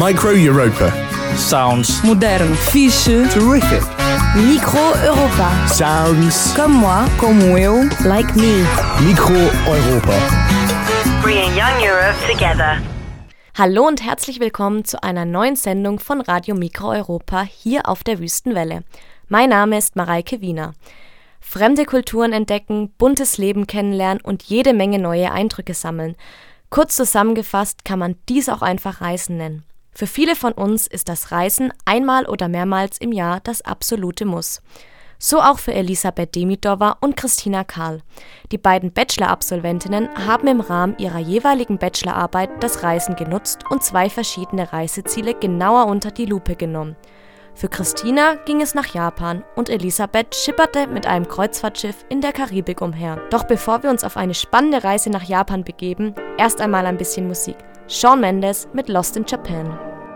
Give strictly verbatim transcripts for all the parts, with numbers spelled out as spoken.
Micro Europa. Sounds moderno, fixe, Terrific. Micro Europa. Sounds Comme moi, como eu, like me. Micro Europa. Bringing young Europe together. Hallo und herzlich willkommen zu einer neuen Sendung von Radio Micro Europa hier auf der Wüstenwelle. Mein Name ist Mareike Wiener. Fremde Kulturen entdecken, buntes Leben kennenlernen und jede Menge neue Eindrücke sammeln. Kurz zusammengefasst kann man dies auch einfach Reisen nennen. Für viele von uns ist das Reisen einmal oder mehrmals im Jahr das absolute Muss. So auch für Elisabeth Demidova und Christina Karl. Die beiden Bachelor-Absolventinnen haben im Rahmen ihrer jeweiligen Bachelorarbeit das Reisen genutzt und zwei verschiedene Reiseziele genauer unter die Lupe genommen. Für Christina ging es nach Japan und Elisabeth schipperte mit einem Kreuzfahrtschiff in der Karibik umher. Doch bevor wir uns auf eine spannende Reise nach Japan begeben, erst einmal ein bisschen Musik. Shawn Mendes mit Lost in Japan.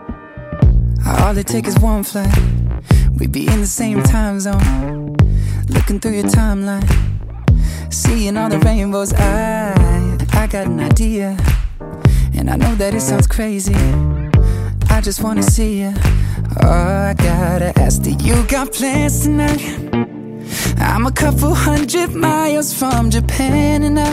All it takes is one flight. We'd be in the same time zone. Looking through your timeline, seeing all the rainbows. I, I got an idea, and I know that it sounds crazy. I just wanna see you. Oh, I gotta ask, do you got plans tonight? I'm a couple hundred miles from Japan, and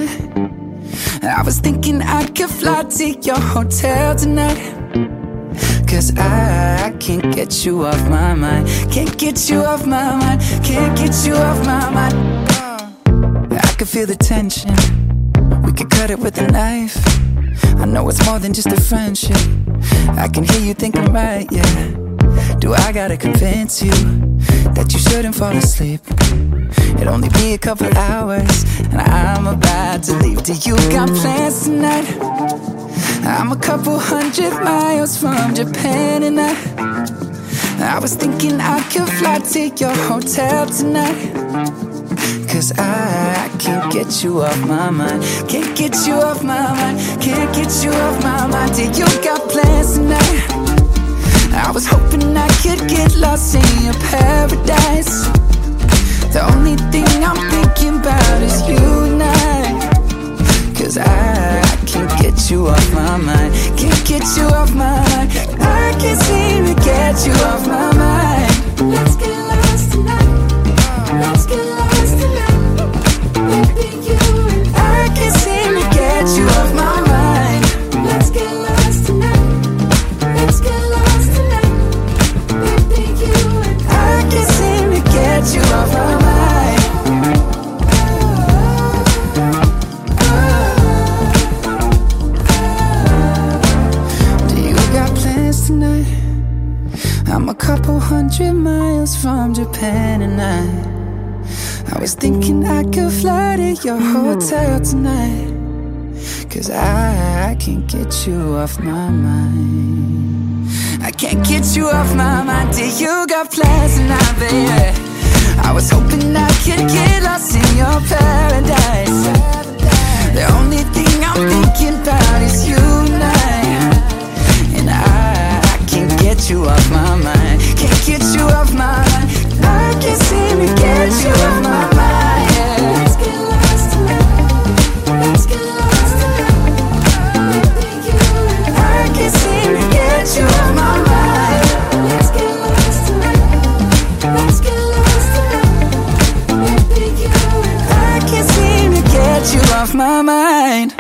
I I was thinking I could fly to your hotel tonight. Cause I, I can't get you off my mind. Can't get you off my mind. Can't get you off my mind. I can feel the tension. We could cut it with a knife. I know it's more than just a friendship. I can hear you thinking right, yeah. Do I gotta convince you that you shouldn't fall asleep? It'll only be a couple hours and I'm about to leave. Do you got plans tonight? I'm a couple hundred miles from Japan, and I I was thinking I could fly to your hotel tonight. Cause I, I can't get you off my mind. Can't get you off my mind. Can't get you off my mind. Do you got plans tonight? I was hoping I could get lost in your paradise. The only thing I'm thinking about is you and I. Cause I, I can't get you off my mind. Can't get you off my mind. I can't seem to get you off my mind. Let's get lost tonight. Let's get lost tonight. Baby, you and I can't seem to get you off my mind. Let's get lost tonight. Let's get lost tonight. Baby, you and I can't seem to get you off my mind. Tonight, I'm a couple hundred miles from Japan, and I I was thinking I could fly to your hotel tonight. Cause I, I can't get you off my mind. I can't get you off my mind. Do you got plans tonight, baby? I was hoping I could get lost in your paradise. The only thing I'm thinking about is you and I. And I, I can't get you off my mind. Can't get you off my mind. I can't seem to get you off my mind. Yeah. Let's get lost tonight. Let's get lost tonight. Baby, you and I can't seem to get you off my mind. Let's get lost tonight. Let's get lost tonight. Baby, you and I can't seem to get you off my mind.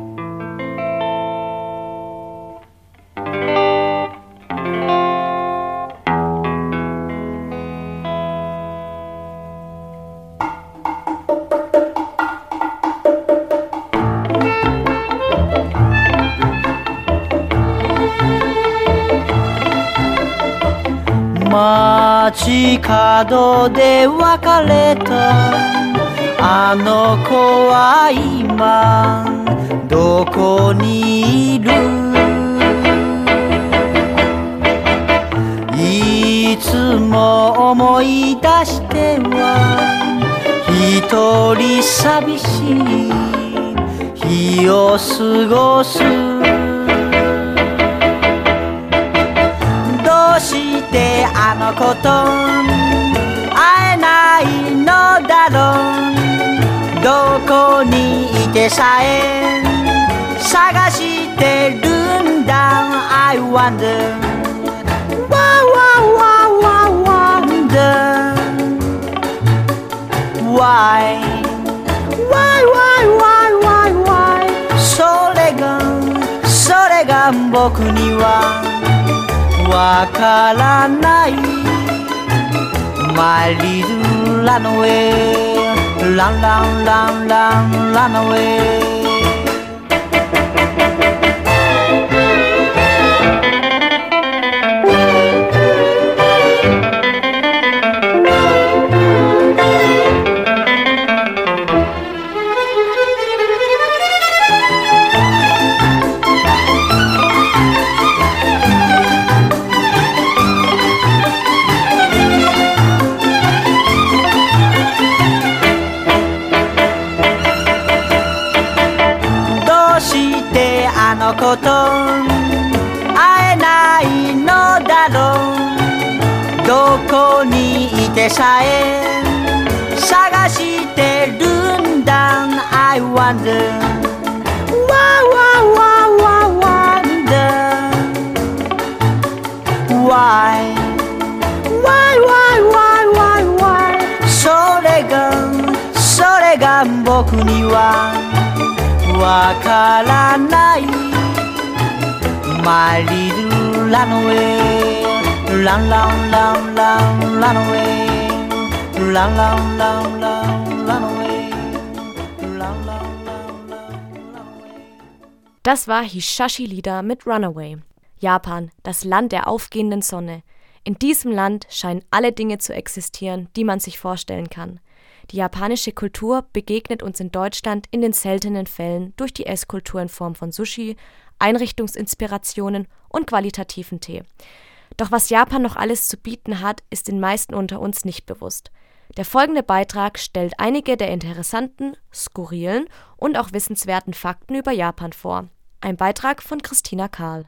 街角で別れたあの子は今どこにいるいつも思い出しては一人寂しい日を過ごすどうしてあの子と会えないのだろうどこにいてさえ探してるんだ I wonder, why, why, why, why, wonder, why, why, why, why, why, why, それが、それが僕にはわからない。My little runaway, run, run, run, run, run away.あの子と会えないのだろう。どこにいてさえ探してるんだ。I wonder, why, why, why, why, wonder, why, why, why, why, why, why. それが、それが僕にはわからない。My little runaway, run, run, run, run, run away, run, run, run, run, run away, run, run, run, run, run away. Das war Hisashi Lida mit Runaway. Japan, das Land der aufgehenden Sonne. In diesem Land scheinen alle Dinge zu existieren, die man sich vorstellen kann. Die japanische Kultur begegnet uns in Deutschland in den seltenen Fällen durch die Esskultur in Form von Sushi, Einrichtungsinspirationen und qualitativen Tee. Doch was Japan noch alles zu bieten hat, ist den meisten unter uns nicht bewusst. Der folgende Beitrag stellt einige der interessanten, skurrilen und auch wissenswerten Fakten über Japan vor. Ein Beitrag von Christina Karl.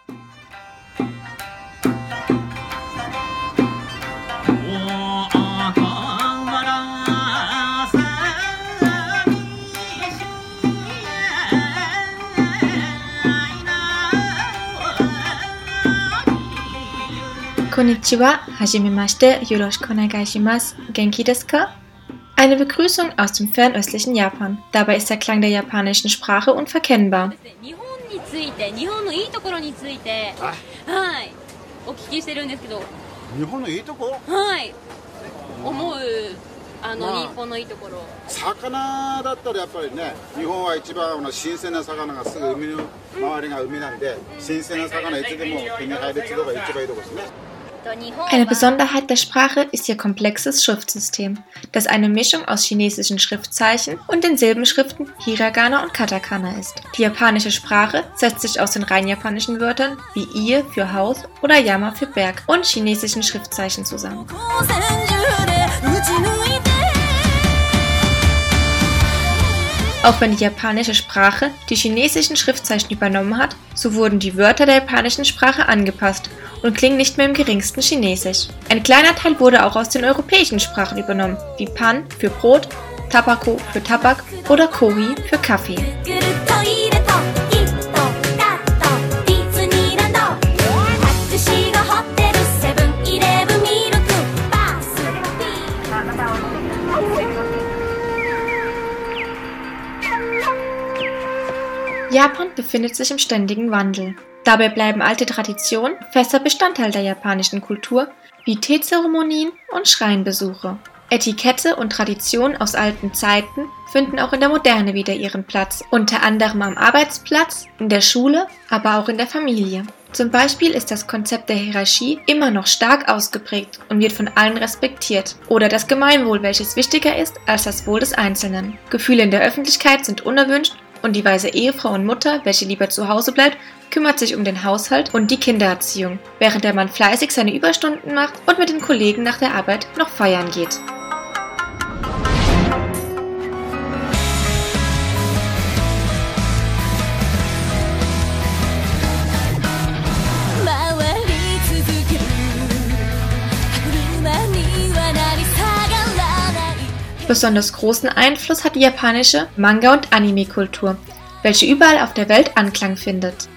こんにちは、はじめまして、よろしくお願いします。Genki desu ka? Eine Begrüßung aus dem fernöstlichen Japan. Dabei ist der Klang der japanischen Sprache unverkennbar. 日本について、日本のいいところについて、はい、お聞きしてるんですけど。 日本のいいところ？ はい。思うあの、まあ、日本のいいところ。 魚だったらやっぱりね、日本は一番新鮮な魚がすぐ海の周りが海なんで、新鮮な魚いつでも手に入るっていうのが一番いいところですね。 Eine Besonderheit der Sprache ist ihr komplexes Schriftsystem, das eine Mischung aus chinesischen Schriftzeichen und den Silbenschriften Hiragana und Katakana ist. Die japanische Sprache setzt sich aus den rein japanischen Wörtern wie Ie für Haus oder Yama für Berg und chinesischen Schriftzeichen zusammen. Auch wenn die japanische Sprache die chinesischen Schriftzeichen übernommen hat, so wurden die Wörter der japanischen Sprache angepasst und klingen nicht mehr im geringsten Chinesisch. Ein kleiner Teil wurde auch aus den europäischen Sprachen übernommen, wie Pan für Brot, Tabako für Tabak oder Kori für Kaffee. Japan befindet sich im ständigen Wandel. Dabei bleiben alte Traditionen fester Bestandteil der japanischen Kultur, wie Teezeremonien und Schreinbesuche. Etikette und Traditionen aus alten Zeiten finden auch in der Moderne wieder ihren Platz, unter anderem am Arbeitsplatz, in der Schule, aber auch in der Familie. Zum Beispiel ist das Konzept der Hierarchie immer noch stark ausgeprägt und wird von allen respektiert. Oder das Gemeinwohl, welches wichtiger ist als das Wohl des Einzelnen. Gefühle in der Öffentlichkeit sind unerwünscht und die weise Ehefrau und Mutter, welche lieber zu Hause bleibt, kümmert sich um den Haushalt und die Kindererziehung, während der Mann fleißig seine Überstunden macht und mit den Kollegen nach der Arbeit noch feiern geht. Besonders großen Einfluss hat die japanische Manga- und Anime-Kultur, welche überall auf der Welt Anklang findet.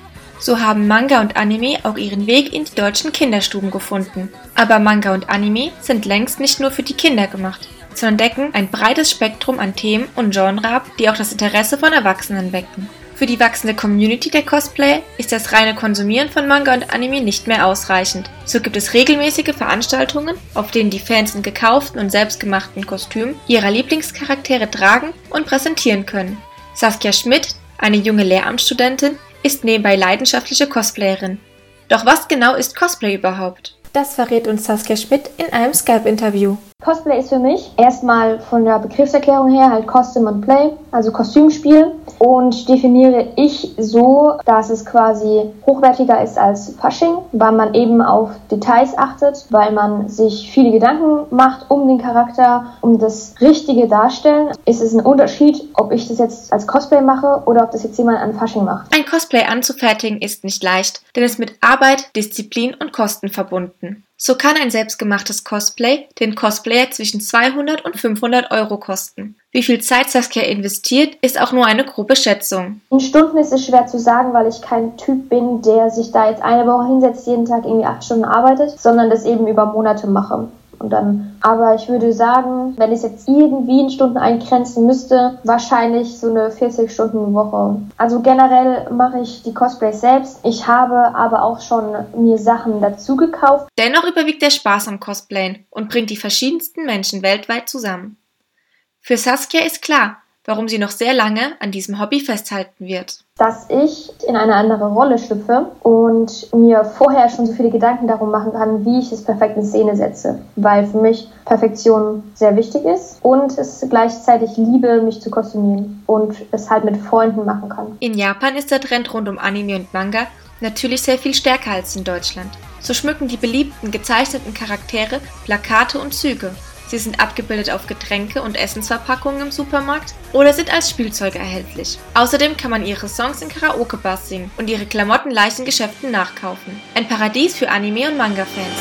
So haben Manga und Anime auch ihren Weg in die deutschen Kinderstuben gefunden. Aber Manga und Anime sind längst nicht nur für die Kinder gemacht, sondern decken ein breites Spektrum an Themen und Genre ab, die auch das Interesse von Erwachsenen wecken. Für die wachsende Community der Cosplayer ist das reine Konsumieren von Manga und Anime nicht mehr ausreichend. So gibt es regelmäßige Veranstaltungen, auf denen die Fans in gekauften und selbstgemachten Kostümen ihrer Lieblingscharaktere tragen und präsentieren können. Saskia Schmidt, eine junge Lehramtsstudentin, ist nebenbei leidenschaftliche Cosplayerin. Doch was genau ist Cosplay überhaupt? Das verrät uns Saskia Schmidt in einem Skype-Interview. Cosplay ist für mich erstmal von der Begriffserklärung her halt Costume and Play, also Kostümspiel, und definiere ich so, dass es quasi hochwertiger ist als Fasching, weil man eben auf Details achtet, weil man sich viele Gedanken macht um den Charakter, um das richtige Darstellen. Ist es ein Unterschied, ob ich das jetzt als Cosplay mache oder ob das jetzt jemand an Fasching macht. Ein Cosplay anzufertigen ist nicht leicht, denn es ist mit Arbeit, Disziplin und Kosten verbunden. So kann ein selbstgemachtes Cosplay den Cosplayer zwischen zweihundert und fünfhundert Euro kosten. Wie viel Zeit Saskia investiert, ist auch nur eine grobe Schätzung. In Stunden ist es schwer zu sagen, weil ich kein Typ bin, der sich da jetzt eine Woche hinsetzt, jeden Tag irgendwie acht Stunden arbeitet, sondern das eben über Monate mache. Und dann, aber ich würde sagen, wenn ich es jetzt irgendwie in Stunden eingrenzen müsste, wahrscheinlich so eine vierzig-Stunden-Woche. Also generell mache ich die Cosplays selbst. Ich habe aber auch schon mir Sachen dazu gekauft. Dennoch überwiegt der Spaß am Cosplayen und bringt die verschiedensten Menschen weltweit zusammen. Für Saskia ist klar, warum sie noch sehr lange an diesem Hobby festhalten wird. Dass ich in eine andere Rolle schlüpfe und mir vorher schon so viele Gedanken darum machen kann, wie ich es perfekt in Szene setze. Weil für mich Perfektion sehr wichtig ist und es gleichzeitig liebe, mich zu kostümieren und es halt mit Freunden machen kann. In Japan ist der Trend rund um Anime und Manga natürlich sehr viel stärker als in Deutschland. So schmücken die beliebten gezeichneten Charaktere Plakate und Züge. Sie sind abgebildet auf Getränke und Essensverpackungen im Supermarkt oder sind als Spielzeuge erhältlich. Außerdem kann man ihre Songs in Karaoke-Bars singen und ihre Klamotten leicht in Geschäften nachkaufen. Ein Paradies für Anime- und Manga-Fans.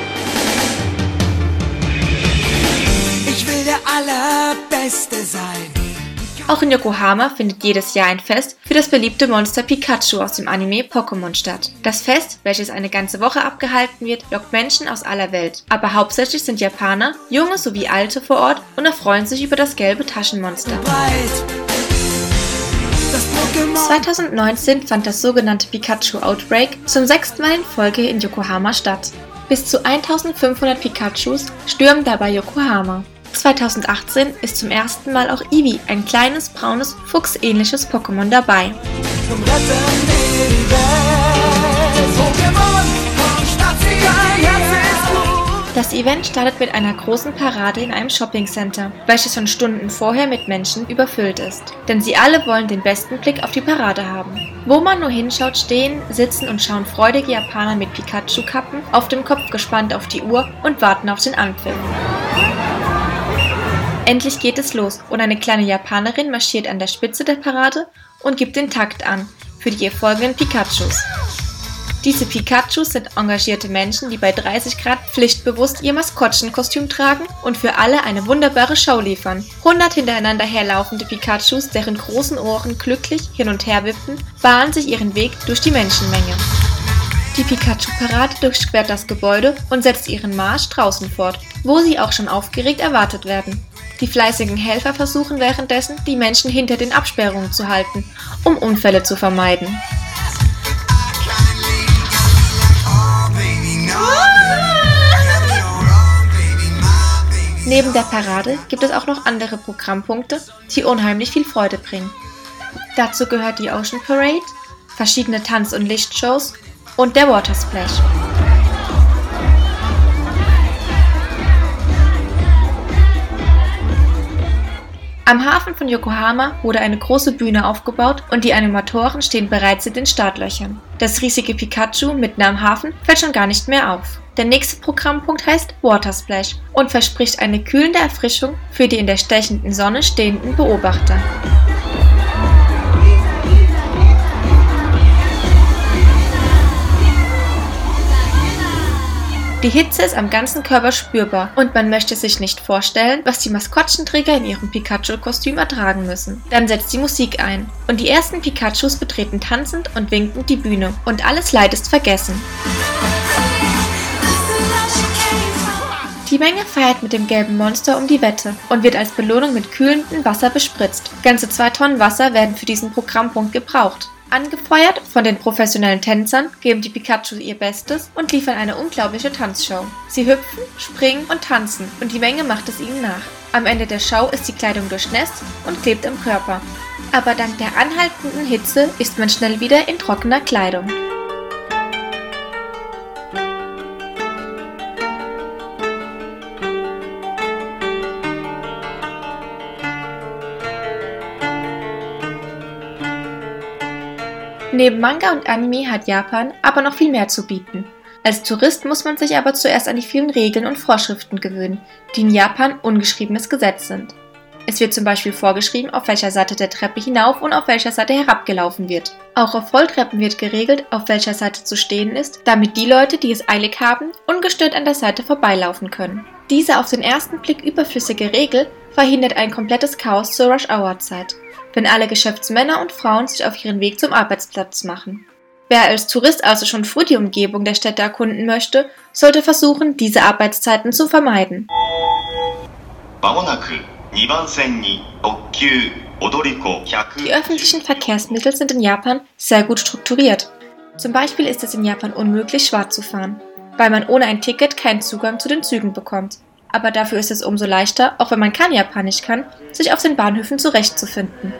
Ich will der Allerbeste sein. Auch in Yokohama findet jedes Jahr ein Fest für das beliebte Monster Pikachu aus dem Anime Pokémon statt. Das Fest, welches eine ganze Woche abgehalten wird, lockt Menschen aus aller Welt. Aber hauptsächlich sind Japaner, junge sowie alte vor Ort und erfreuen sich über das gelbe Taschenmonster. zweitausendneunzehn fand das sogenannte Pikachu Outbreak zum sechsten Mal in Folge in Yokohama statt. Bis zu eintausendfünfhundert Pikachus stürmen dabei Yokohama. zweitausendachtzehn ist zum ersten Mal auch Eevee, ein kleines, braunes, fuchsähnliches Pokémon, dabei. Das Event startet mit einer großen Parade in einem Shoppingcenter, welches schon Stunden vorher mit Menschen überfüllt ist. Denn sie alle wollen den besten Blick auf die Parade haben. Wo man nur hinschaut, stehen, sitzen und schauen freudige Japaner mit Pikachu-Kappen auf dem Kopf gespannt auf die Uhr und warten auf den Anpfiff. Endlich geht es los und eine kleine Japanerin marschiert an der Spitze der Parade und gibt den Takt an für die ihr folgenden Pikachus. Diese Pikachus sind engagierte Menschen, die bei dreißig Grad pflichtbewusst ihr Maskottchenkostüm tragen und für alle eine wunderbare Show liefern. hundert hintereinander herlaufende Pikachus, deren großen Ohren glücklich hin und her wippen, bahnen sich ihren Weg durch die Menschenmenge. Die Pikachu-Parade durchquert das Gebäude und setzt ihren Marsch draußen fort, wo sie auch schon aufgeregt erwartet werden. Die fleißigen Helfer versuchen währenddessen, die Menschen hinter den Absperrungen zu halten, um Unfälle zu vermeiden. Neben der Parade gibt es auch noch andere Programmpunkte, die unheimlich viel Freude bringen. Dazu gehört die Ocean Parade, verschiedene Tanz- und Lichtshows und der Water Splash. Am Hafen von Yokohama wurde eine große Bühne aufgebaut und die Animatoren stehen bereits in den Startlöchern. Das riesige Pikachu mitten am Hafen fällt schon gar nicht mehr auf. Der nächste Programmpunkt heißt Water Splash und verspricht eine kühlende Erfrischung für die in der stechenden Sonne stehenden Beobachter. Die Hitze ist am ganzen Körper spürbar und man möchte sich nicht vorstellen, was die Maskottchenträger in ihrem Pikachu-Kostüm ertragen müssen. Dann setzt die Musik ein und die ersten Pikachus betreten tanzend und winkend die Bühne und alles Leid ist vergessen. Die Menge feiert mit dem gelben Monster um die Wette und wird als Belohnung mit kühlendem Wasser bespritzt. Ganze zwei Tonnen Wasser werden für diesen Programmpunkt gebraucht. Angefeuert von den professionellen Tänzern geben die Pikachu ihr Bestes und liefern eine unglaubliche Tanzshow. Sie hüpfen, springen und tanzen und die Menge macht es ihnen nach. Am Ende der Show ist die Kleidung durchnässt und klebt im Körper. Aber dank der anhaltenden Hitze ist man schnell wieder in trockener Kleidung. Neben Manga und Anime hat Japan aber noch viel mehr zu bieten. Als Tourist muss man sich aber zuerst an die vielen Regeln und Vorschriften gewöhnen, die in Japan ungeschriebenes Gesetz sind. Es wird zum Beispiel vorgeschrieben, auf welcher Seite der Treppe hinauf und auf welcher Seite herabgelaufen wird. Auch auf Rolltreppen wird geregelt, auf welcher Seite zu stehen ist, damit die Leute, die es eilig haben, ungestört an der Seite vorbeilaufen können. Diese auf den ersten Blick überflüssige Regel verhindert ein komplettes Chaos zur Rush-Hour-Zeit, wenn alle Geschäftsmänner und Frauen sich auf ihren Weg zum Arbeitsplatz machen. Wer als Tourist also schon früh die Umgebung der Städte erkunden möchte, sollte versuchen, diese Arbeitszeiten zu vermeiden. Die öffentlichen Verkehrsmittel sind in Japan sehr gut strukturiert. Zum Beispiel ist es in Japan unmöglich, schwarz zu fahren, weil man ohne ein Ticket keinen Zugang zu den Zügen bekommt. Aber dafür ist es umso leichter, auch wenn man kein Japanisch kann, sich auf den Bahnhöfen zurechtzufinden.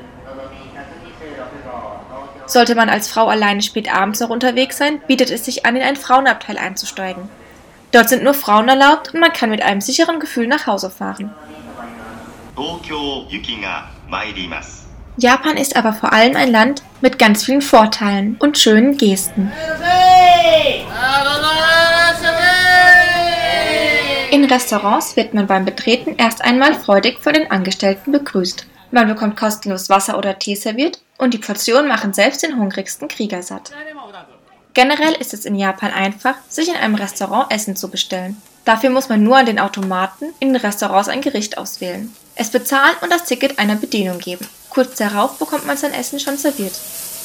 Sollte man als Frau alleine spät abends noch unterwegs sein, bietet es sich an, in ein Frauenabteil einzusteigen. Dort sind nur Frauen erlaubt und man kann mit einem sicheren Gefühl nach Hause fahren. Japan ist aber vor allem ein Land mit ganz vielen Vorteilen und schönen Gesten. In Restaurants wird man beim Betreten erst einmal freudig von den Angestellten begrüßt. Man bekommt kostenlos Wasser oder Tee serviert und die Portionen machen selbst den hungrigsten Krieger satt. Generell ist es in Japan einfach, sich in einem Restaurant Essen zu bestellen. Dafür muss man nur an den Automaten in den Restaurants ein Gericht auswählen, es bezahlen und das Ticket einer Bedienung geben. Kurz darauf bekommt man sein Essen schon serviert.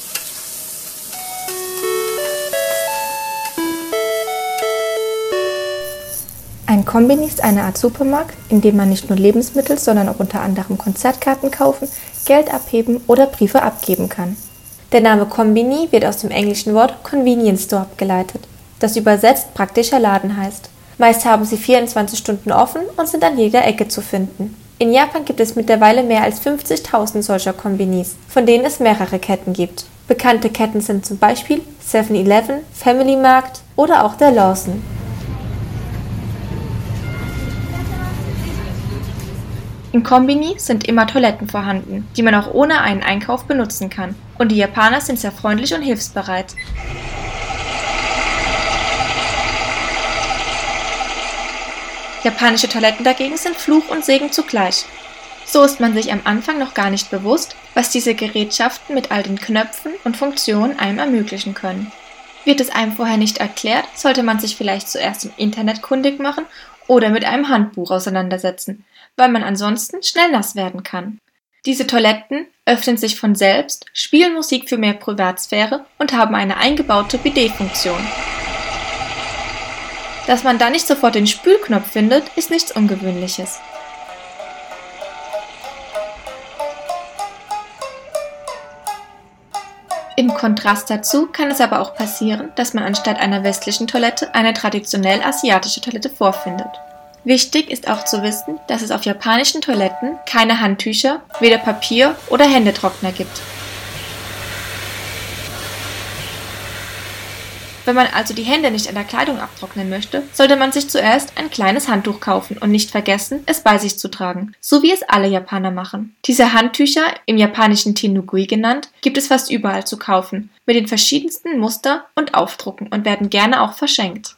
Ein Konbini ist eine Art Supermarkt, in dem man nicht nur Lebensmittel, sondern auch unter anderem Konzertkarten kaufen, Geld abheben oder Briefe abgeben kann. Der Name Konbini wird aus dem englischen Wort Convenience Store abgeleitet, das übersetzt praktischer Laden heißt. Meist haben sie vierundzwanzig Stunden offen und sind an jeder Ecke zu finden. In Japan gibt es mittlerweile mehr als fünfzigtausend solcher Konbinis, von denen es mehrere Ketten gibt. Bekannte Ketten sind zum Beispiel seven eleven, Family Markt oder auch der Lawson. Im Konbini sind immer Toiletten vorhanden, die man auch ohne einen Einkauf benutzen kann. Und die Japaner sind sehr freundlich und hilfsbereit. Japanische Toiletten dagegen sind Fluch und Segen zugleich. So ist man sich am Anfang noch gar nicht bewusst, was diese Gerätschaften mit all den Knöpfen und Funktionen einem ermöglichen können. Wird es einem vorher nicht erklärt, sollte man sich vielleicht zuerst im Internet kundig machen oder mit einem Handbuch auseinandersetzen, weil man ansonsten schnell nass werden kann. Diese Toiletten öffnen sich von selbst, spielen Musik für mehr Privatsphäre und haben eine eingebaute Bidet-Funktion. Dass man da nicht sofort den Spülknopf findet, ist nichts Ungewöhnliches. Im Kontrast dazu kann es aber auch passieren, dass man anstatt einer westlichen Toilette eine traditionell asiatische Toilette vorfindet. Wichtig ist auch zu wissen, dass es auf japanischen Toiletten keine Handtücher, weder Papier oder Händetrockner gibt. Wenn man also die Hände nicht an der Kleidung abtrocknen möchte, sollte man sich zuerst ein kleines Handtuch kaufen und nicht vergessen, es bei sich zu tragen, so wie es alle Japaner machen. Diese Handtücher, im japanischen Tenugui genannt, gibt es fast überall zu kaufen, mit den verschiedensten Muster und Aufdrucken und werden gerne auch verschenkt.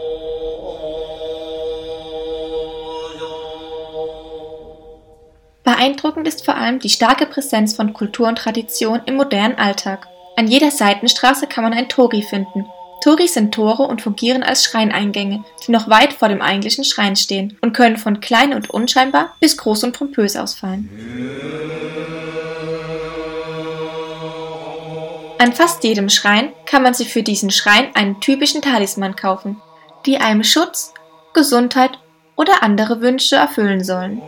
Bei Beeindruckend ist vor allem die starke Präsenz von Kultur und Tradition im modernen Alltag. An jeder Seitenstraße kann man ein Tori finden. Tori sind Tore und fungieren als Schreineingänge, die noch weit vor dem eigentlichen Schrein stehen und können von klein und unscheinbar bis groß und pompös ausfallen. An fast jedem Schrein kann man sich für diesen Schrein einen typischen Talisman kaufen, die einem Schutz, Gesundheit oder andere Wünsche erfüllen sollen.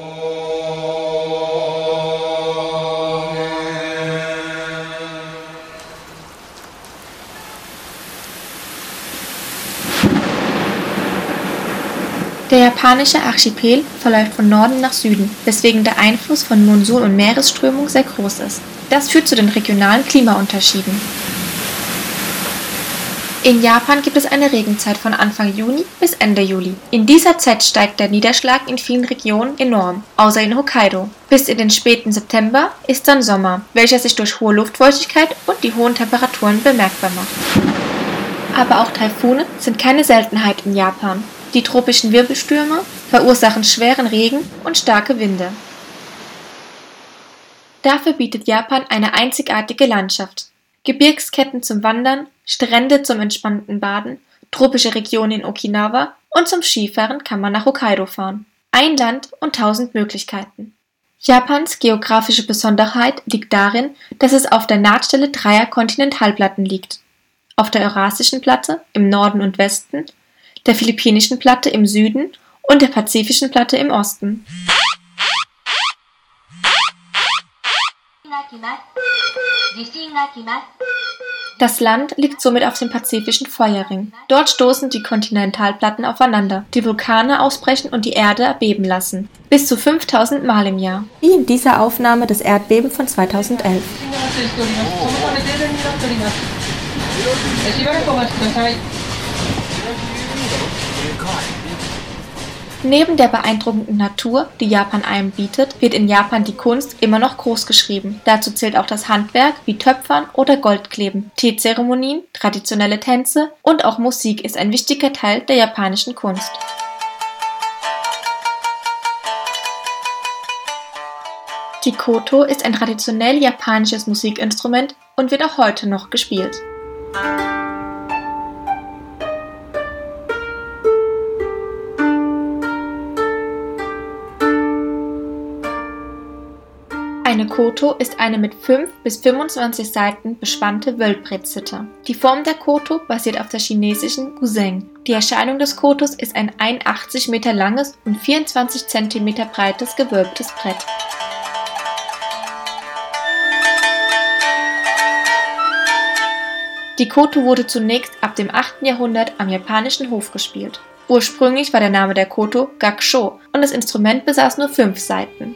Der japanische Archipel verläuft von Norden nach Süden, weswegen der Einfluss von Monsun und Meeresströmung sehr groß ist. Das führt zu den regionalen Klimaunterschieden. In Japan gibt es eine Regenzeit von Anfang Juni bis Ende Juli. In dieser Zeit steigt der Niederschlag in vielen Regionen enorm, außer in Hokkaido. Bis in den späten September ist dann Sommer, welcher sich durch hohe Luftfeuchtigkeit und die hohen Temperaturen bemerkbar macht. Aber auch Taifune sind keine Seltenheit in Japan. Die tropischen Wirbelstürme verursachen schweren Regen und starke Winde. Dafür bietet Japan eine einzigartige Landschaft. Gebirgsketten zum Wandern, Strände zum entspannten Baden, tropische Regionen in Okinawa und zum Skifahren kann man nach Hokkaido fahren. Ein Land und tausend Möglichkeiten. Japans geografische Besonderheit liegt darin, dass es auf der Nahtstelle dreier Kontinentalplatten liegt. Auf der Eurasischen Platte im Norden und Westen, der Philippinischen Platte im Süden und der Pazifischen Platte im Osten. Das Land liegt somit auf dem Pazifischen Feuerring. Dort stoßen die Kontinentalplatten aufeinander, die Vulkane ausbrechen und die Erde erbeben lassen. Bis zu fünftausend Mal im Jahr. Wie in dieser Aufnahme des Erdbebens von zweitausendelf. Neben der beeindruckenden Natur, die Japan einem bietet, wird in Japan die Kunst immer noch groß geschrieben. Dazu zählt auch das Handwerk wie Töpfern oder Goldkleben, Teezeremonien, traditionelle Tänze und auch Musik ist ein wichtiger Teil der japanischen Kunst. Die Koto ist ein traditionell japanisches Musikinstrument und wird auch heute noch gespielt. Eine Koto ist eine mit fünf bis fünfundzwanzig Saiten bespannte Wölbbrettzither. Die Form der Koto basiert auf der chinesischen Guzheng. Die Erscheinung des Kotos ist ein einundachtzig Meter langes und vierundzwanzig Zentimeter breites gewölbtes Brett. Die Koto wurde zunächst ab dem achten Jahrhundert am japanischen Hof gespielt. Ursprünglich war der Name der Koto Gakusho und das Instrument besaß nur fünf Saiten.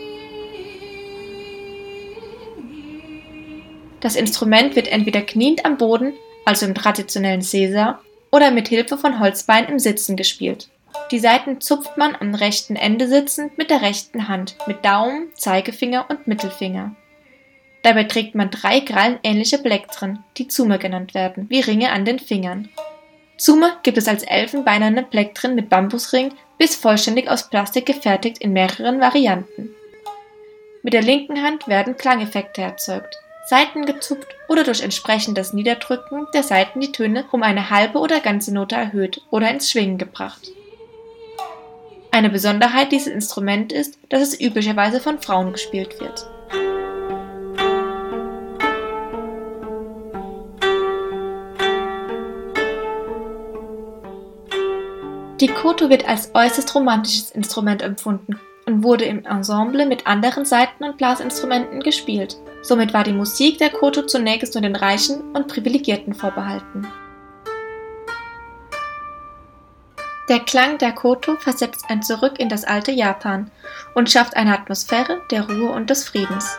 Das Instrument wird entweder kniend am Boden, also im traditionellen Sesa, oder mit Hilfe von Holzbeinen im Sitzen gespielt. Die Saiten zupft man am rechten Ende sitzend mit der rechten Hand, mit Daumen, Zeigefinger und Mittelfinger. Dabei trägt man drei krallenähnliche Plektren, die Tsume genannt werden, wie Ringe an den Fingern. Tsume gibt es als elfenbeinerne Plektren mit Bambusring bis vollständig aus Plastik gefertigt in mehreren Varianten. Mit der linken Hand werden Klangeffekte erzeugt. Saiten gezupft oder durch entsprechendes Niederdrücken der Saiten die Töne um eine halbe oder ganze Note erhöht oder ins Schwingen gebracht. Eine Besonderheit dieses Instruments ist, dass es üblicherweise von Frauen gespielt wird. Die Koto wird als äußerst romantisches Instrument empfunden und wurde im Ensemble mit anderen Saiten- und Blasinstrumenten gespielt. Somit war die Musik der Koto zunächst nur den Reichen und Privilegierten vorbehalten. Der Klang der Koto versetzt ein Zurück in das alte Japan und schafft eine Atmosphäre der Ruhe und des Friedens.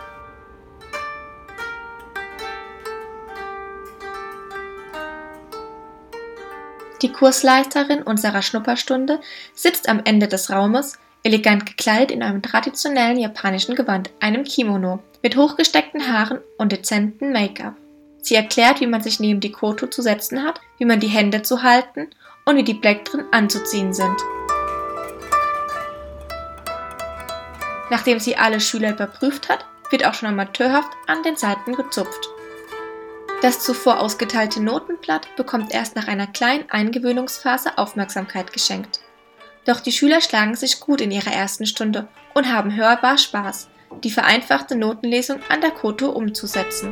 Die Kursleiterin unserer Schnupperstunde sitzt am Ende des Raumes, elegant gekleidet in einem traditionellen japanischen Gewand, einem Kimono, mit hochgesteckten Haaren und dezentem Make-up. Sie erklärt, wie man sich neben die Koto zu setzen hat, wie man die Hände zu halten und wie die Plektren anzuziehen sind. Nachdem sie alle Schüler überprüft hat, wird auch schon amateurhaft an den Seiten gezupft. Das zuvor ausgeteilte Notenblatt bekommt erst nach einer kleinen Eingewöhnungsphase Aufmerksamkeit geschenkt. Doch die Schüler schlagen sich gut in ihrer ersten Stunde und haben hörbar Spaß, die vereinfachte Notenlesung an der Koto umzusetzen.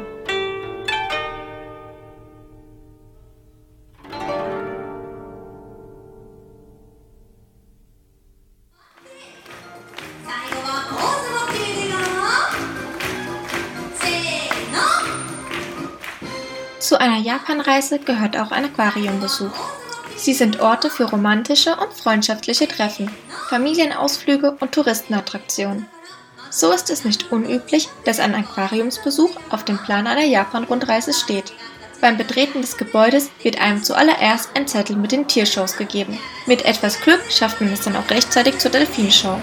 Zu einer Japanreise gehört auch ein Aquariumbesuch. Sie sind Orte für romantische und freundschaftliche Treffen, Familienausflüge und Touristenattraktionen. So ist es nicht unüblich, dass ein Aquariumsbesuch auf dem Plan einer Japan-Rundreise steht. Beim Betreten des Gebäudes wird einem zuallererst ein Zettel mit den Tiershows gegeben. Mit etwas Glück schafft man es dann auch rechtzeitig zur Delfinshow.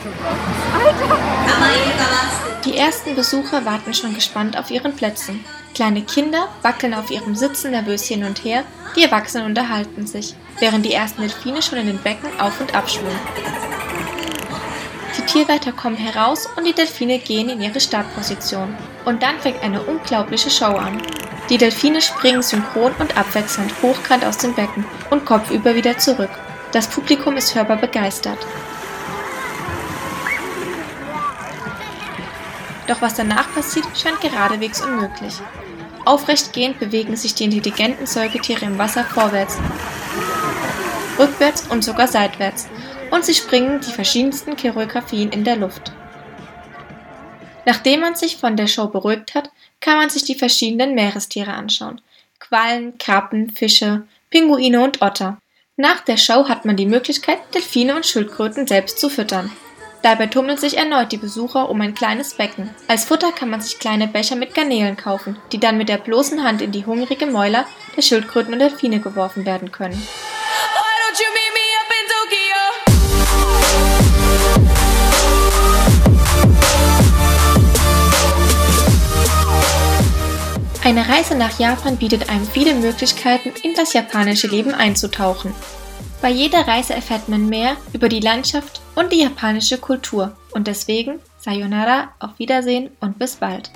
Die ersten Besucher warten schon gespannt auf ihren Plätzen. Kleine Kinder wackeln auf ihrem Sitzen nervös hin und her, die Erwachsenen unterhalten sich, während die ersten Delfine schon in den Becken auf und ab schwimmen. Die Tierwärter kommen heraus und die Delfine gehen in ihre Startposition. Und dann fängt eine unglaubliche Show an. Die Delfine springen synchron und abwechselnd hochkant aus dem Becken und kopfüber wieder zurück. Das Publikum ist hörbar begeistert. Doch was danach passiert, scheint geradewegs unmöglich. Aufrecht gehend bewegen sich die intelligenten Säugetiere im Wasser vorwärts, rückwärts und sogar seitwärts, und sie springen die verschiedensten Choreografien in der Luft. Nachdem man sich von der Show beruhigt hat, kann man sich die verschiedenen Meerestiere anschauen. Quallen, Krabben, Fische, Pinguine und Otter. Nach der Show hat man die Möglichkeit, Delfine und Schildkröten selbst zu füttern. Dabei tummeln sich erneut die Besucher um ein kleines Becken. Als Futter kann man sich kleine Becher mit Garnelen kaufen, die dann mit der bloßen Hand in die hungrigen Mäuler der Schildkröten und Delfine geworfen werden können. Eine Reise nach Japan bietet einem viele Möglichkeiten, in das japanische Leben einzutauchen. Bei jeder Reise erfährt man mehr über die Landschaft und die japanische Kultur. Und deswegen, Sayonara, auf Wiedersehen und bis bald.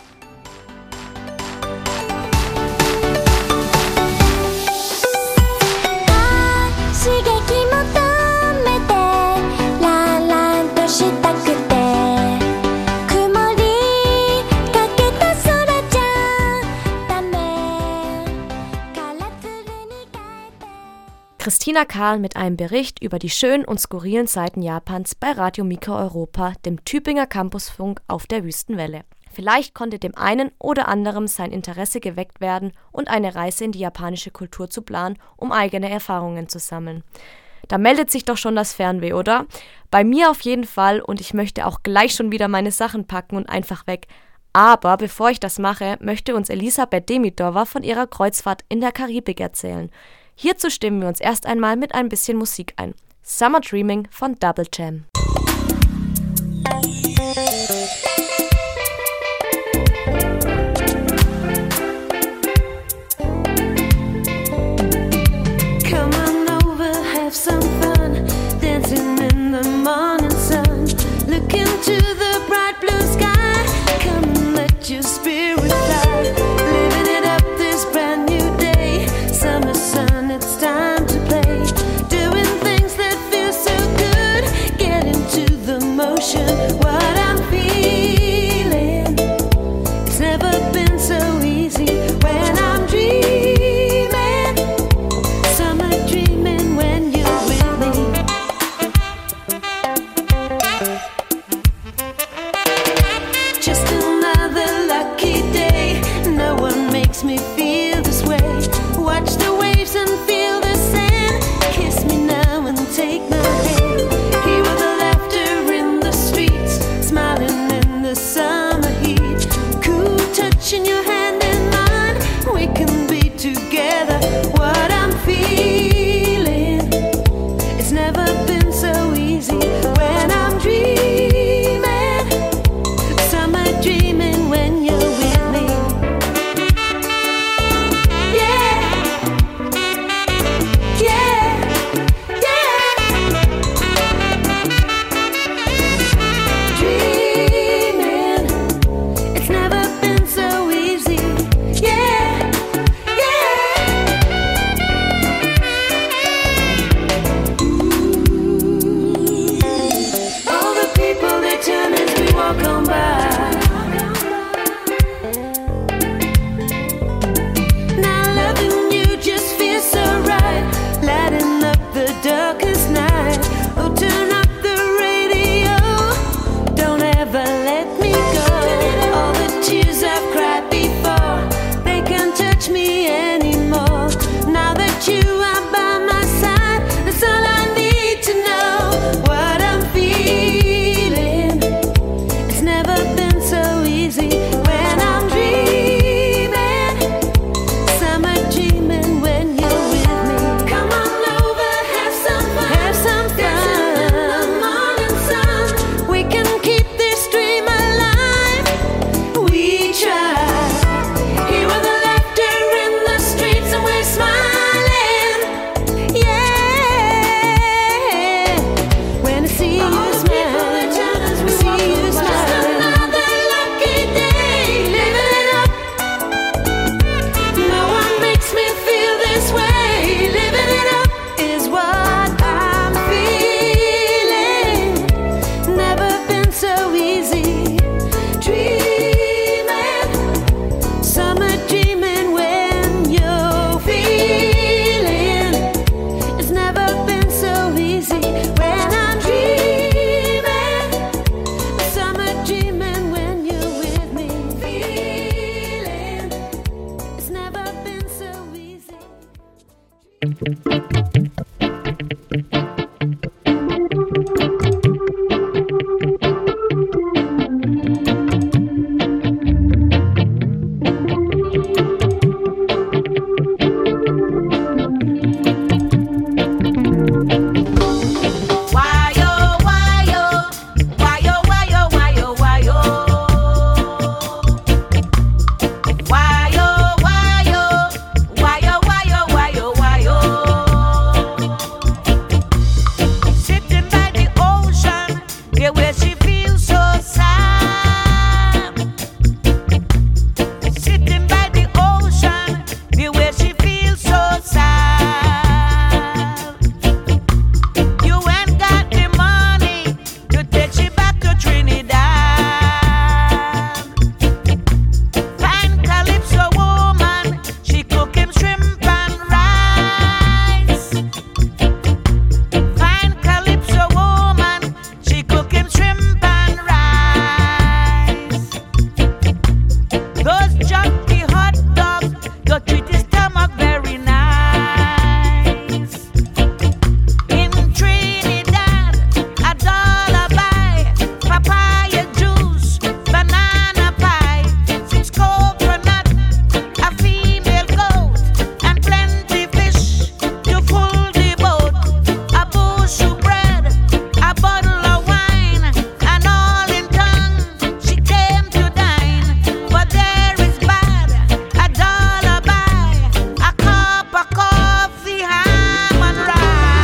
Christina Karl mit einem Bericht über die schönen und skurrilen Seiten Japans bei Radio Mikro Europa, dem Tübinger Campusfunk auf der Wüstenwelle. Vielleicht konnte dem einen oder anderen sein Interesse geweckt werden und eine Reise in die japanische Kultur zu planen, um eigene Erfahrungen zu sammeln. Da meldet sich doch schon das Fernweh, oder? Bei mir auf jeden Fall, und ich möchte auch gleich schon wieder meine Sachen packen und einfach weg. Aber bevor ich das mache, möchte uns Elisabeth Demidova von ihrer Kreuzfahrt in der Karibik erzählen. Hierzu stimmen wir uns erst einmal mit ein bisschen Musik ein. Summer Dreaming von Double Jam. Come on over, have some fun, dancing in the morning sun. Look into the bright blue sky, come and let your spirit fly. Living it up this brand new day, summer sun. It's time to play, doing things that feel so good, getting you smile. We see you smile. Just another lucky day, living it up. No one makes me feel this way. Living it up is what I'm feeling. Never been so easy. Dreaming, summer dreaming when you're feeling. It's never been so easy when I'm dreaming. Summer dreaming when you're with me. Feeling, it's never been so easy. Why oh, why oh, why oh, why oh, why oh, why oh. Why oh, why oh, why oh, why oh, why oh, why oh. Sitting by the ocean, yeah, where she feels so sad. Sitting by the ocean, yeah, where she feels so sad. You ain't got the money to take you back to Trinidad. Fine Calypso woman, she cook him shrimp and rice. Fine Calypso woman, she cook him shrimp and rice. Those junky hot dogs don't treat his stomach very nice. In Trinidad, a dollar buy papaya juice, banana pie, six coconut, a female goat, and plenty fish to full the boat. A bushel bread, a bottle of wine, and all in tongue. She came to dine, but there is bad. A dollar buy a cup of coffee, ham and rice.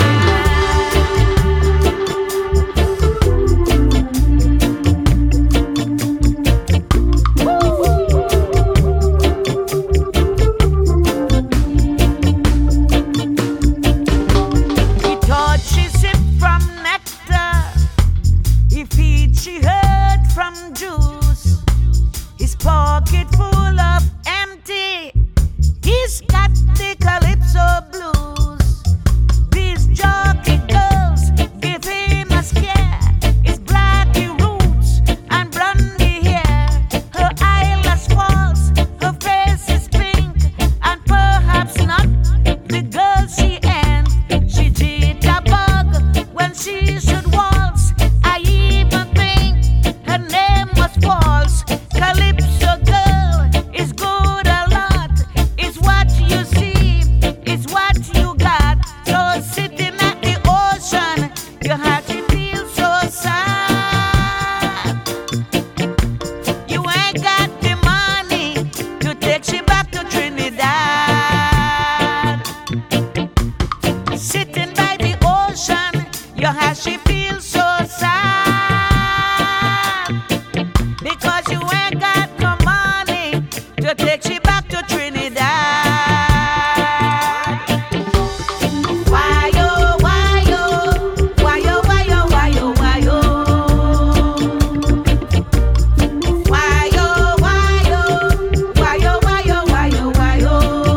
He thought she sipped from nectar. He feed she heard from juice. His pocket full of empty. He's got the Calypso blues. These jockey girls give him a scare. His blacky roots and blondie hair. Her eyelash falls, her face is pink, and perhaps not the girl she ain't. She jitterbug when she should waltz. I even think her name was false. Calypso girl is good a lot. It's what you see, it's what you got. So sitting at the ocean, your heart it feels so sad. You ain't got the money to take you back to Trinidad. Sitting by the ocean, your heart she feels so sad. Because you ain't got no money to take you back to Trinidad. Why oh, why oh, why oh, why oh, why oh, why oh. Why oh, why oh, why oh, why oh, why oh, why oh.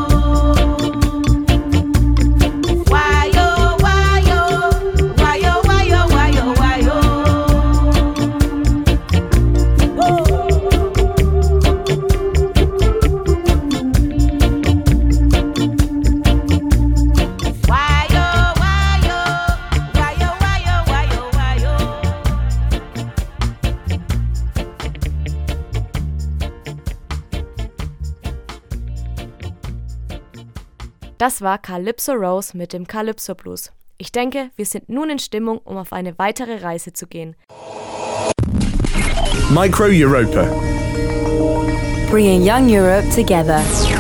Why oh, why oh, why oh, why oh, why oh, why oh. Why oh, why oh, why oh, why oh, why oh, why oh. Das war Calypso Rose mit dem Calypso Blues. Ich denke, wir sind nun in Stimmung, um auf eine weitere Reise zu gehen. Micro Europa. Bringing Young Europe together.